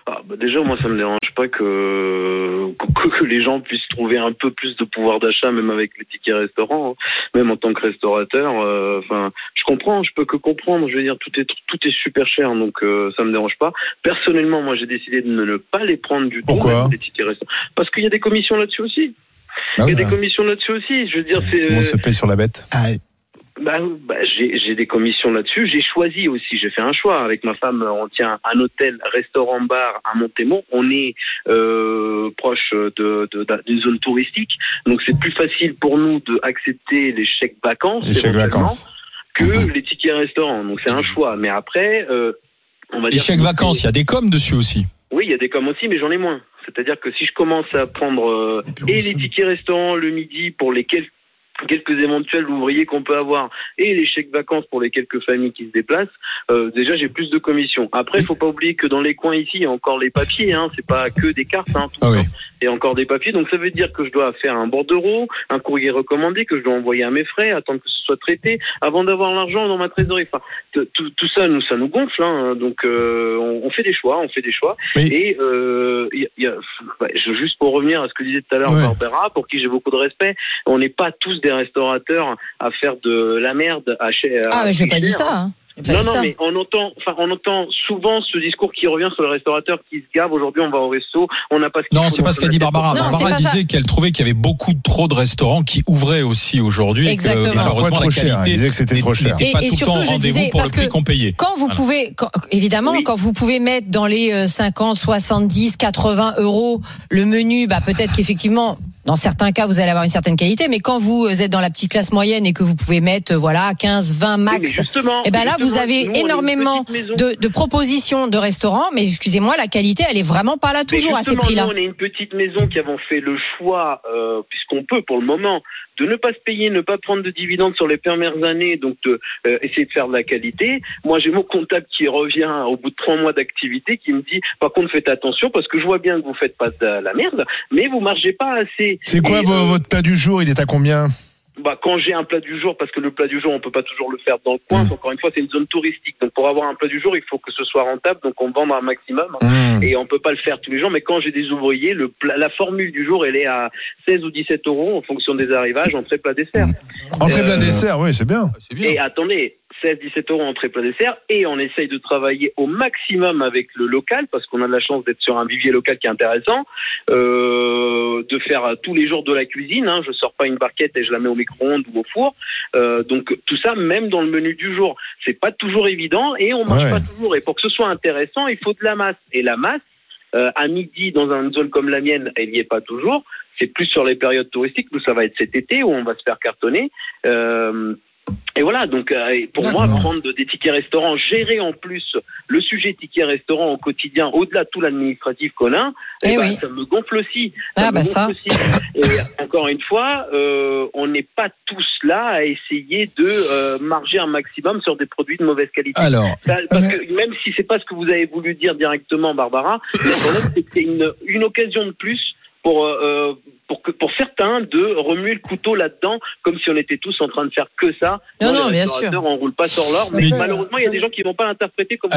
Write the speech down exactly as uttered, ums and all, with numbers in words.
Ah, bah déjà, moi, ça me dérange pas que, que que les gens puissent trouver un peu plus de pouvoir d'achat, même avec les tickets restaurants, hein. Même en tant que restaurateur. Enfin, euh, je comprends, je peux que comprendre. Je veux dire, tout est tout est super cher, donc euh, ça me dérange pas. Personnellement, moi, j'ai décidé de ne pas les prendre du tout. Pourquoi ? Les tickets restaurants, parce qu'il y a des commissions là-dessus aussi. Ah Il y a oui, des commissions là-dessus aussi. Je veux dire, c'est. Tout le monde se paye sur la bête. Ah, Bah, bah j'ai, j'ai des commissions là-dessus. J'ai choisi aussi. J'ai fait un choix avec ma femme. On tient un hôtel, restaurant, bar à Montémont. On est euh, proche de, de, de d'une zone touristique, donc c'est plus facile pour nous d'accepter les chèques vacances, Les chèques vacances. que mmh. les tickets restaurants. Donc c'est un choix. Mais après, euh, on va les dire. chèques vacances, il y a des coms dessus aussi. Oui, il y a des coms aussi, mais j'en ai moins. C'est-à-dire que si je commence à prendre euh, et les tickets restaurants le midi pour les quelques quelques éventuels ouvriers qu'on peut avoir et les chèques vacances pour les quelques familles qui se déplacent, euh, déjà j'ai plus de commissions. Après, il faut pas oublier que dans les coins ici, il y a encore les papiers, hein, c'est pas que des cartes, hein, tout ah oui. Il y a encore des papiers, donc ça veut dire que je dois faire un bordereau, un courrier recommandé, que je dois envoyer à mes frais, attendre que ce soit traité, avant d'avoir l'argent dans ma trésorerie. Enfin, tout, tout ça, nous, ça nous gonfle, hein, donc euh, on, on fait des choix, on fait des choix. Oui. Et euh, y a, y a, bah, juste pour revenir à ce que disait tout à l'heure ouais. Barbara, pour qui j'ai beaucoup de respect, on n'est pas tous des restaurateurs à faire de la merde à chez. Ah, mais j'ai pas dit ça. Hein. Non, non, ça. mais on entend, enfin, on entend souvent ce discours qui revient sur le restaurateur qui se gave. Aujourd'hui, on va au resto, on n'a pas ce qu'il Non, faut c'est pas ce qu'a dit Barbara. Non, Barbara disait ça. qu'elle trouvait qu'il y avait beaucoup trop de restaurants qui ouvraient aussi aujourd'hui. Exactement. Et que, malheureusement, la qualité il disait que c'était trop cher. n'était pas et, et tout le temps au rendez-vous pour le prix qu'on payait. Quand vous voilà. pouvez, quand, évidemment, oui. quand vous pouvez mettre dans les cinquante, soixante-dix, quatre-vingts euros le menu, bah, peut-être qu'effectivement, dans certains cas, vous allez avoir une certaine qualité, mais quand vous êtes dans la petite classe moyenne et que vous pouvez mettre, voilà, quinze, vingt max, et eh ben là, vous avez nous, énormément de, de propositions de restaurants, mais excusez-moi, la qualité, elle est vraiment pas là toujours à ces prix-là. Nous, on est une petite maison qui avons fait le choix, euh, puisqu'on peut pour le moment, de ne pas se payer, ne pas prendre de dividendes sur les premières années, donc de euh, essayer de faire de la qualité. Moi, j'ai mon comptable qui revient au bout de trois mois d'activité, qui me dit, par contre, faites attention, parce que je vois bien que vous faites pas de la merde, mais vous margez pas assez. C'est quoi Et, vo- euh, votre plat du jour? Il est à combien? Bah, quand j'ai un plat du jour, parce que le plat du jour, on peut pas toujours le faire dans le coin. Mmh. Encore une fois, c'est une zone touristique. Donc, pour avoir un plat du jour, il faut que ce soit rentable. Donc, on vend un maximum. Mmh. Et on peut pas le faire tous les jours. Mais quand j'ai des ouvriers, le plat, la formule du jour, elle est à seize ou dix-sept euros en fonction des arrivages, entrée, plat, dessert. Mmh. Entrée, euh, plat, dessert, oui, c'est bien. c'est bien. Et attendez, seize à dix-sept euros entrée, plat, dessert. Et on essaye de travailler au maximum avec le local, parce qu'on a de la chance d'être sur un vivier local qui est intéressant, euh, de faire tous les jours de la cuisine, hein. Je sors pas une barquette et je la mets au micro-ondes ou au four. Euh, donc tout ça, même dans le menu du jour, c'est pas toujours évident et on mange ouais. pas toujours. Et pour que ce soit intéressant, il faut de la masse. Et la masse, euh, à midi, dans une zone comme la mienne, elle y est pas toujours. C'est plus sur les périodes touristiques. Nous, ça va être cet été où on va se faire cartonner. Euh, Et voilà, donc euh, pour D'accord. moi, prendre des tickets restaurants, gérer en plus le sujet tickets restaurants au quotidien, au-delà de tout l'administratif qu'on a, eh eh ben, oui. ça me gonfle aussi. Ça ah me bah gonfle ça. Aussi. Et encore une fois, euh, on n'est pas tous là à essayer de euh, marger un maximum sur des produits de mauvaise qualité. Alors, ça, parce que même si c'est pas ce que vous avez voulu dire directement, Barbara, le problème c'est que c'est une, une occasion de plus pour euh, pour que pour certains de remuer le couteau là-dedans comme si on était tous en train de faire que ça. Non, non, non, les bien sûr. On roule pas sur l'or, mais, mais malheureusement il y a des gens qui vont pas l'interpréter comme